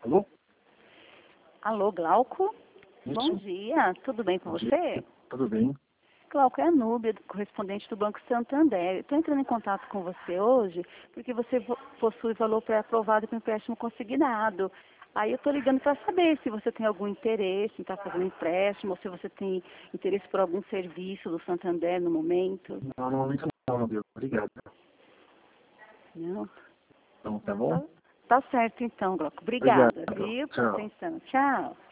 Alô? Alô, Glauco? Isso. Bom dia, tudo bem com Bom dia. você? Tudo bem? Glauco, é a Núbia, correspondente do Banco Santander. Estou entrando em contato com você hoje porque você possui valor pré-aprovado para empréstimo consignado. Aí eu estou ligando para saber se você tem algum interesse em estar fazendo empréstimo ou se você tem interesse por algum serviço do Santander no momento. Não, no momento não, meu. Obrigado. Não? Então, tá Ah, bom? tá certo então, Glauco. Obrigado. Obrigada, viu, pela Tchau. atenção. Tchau.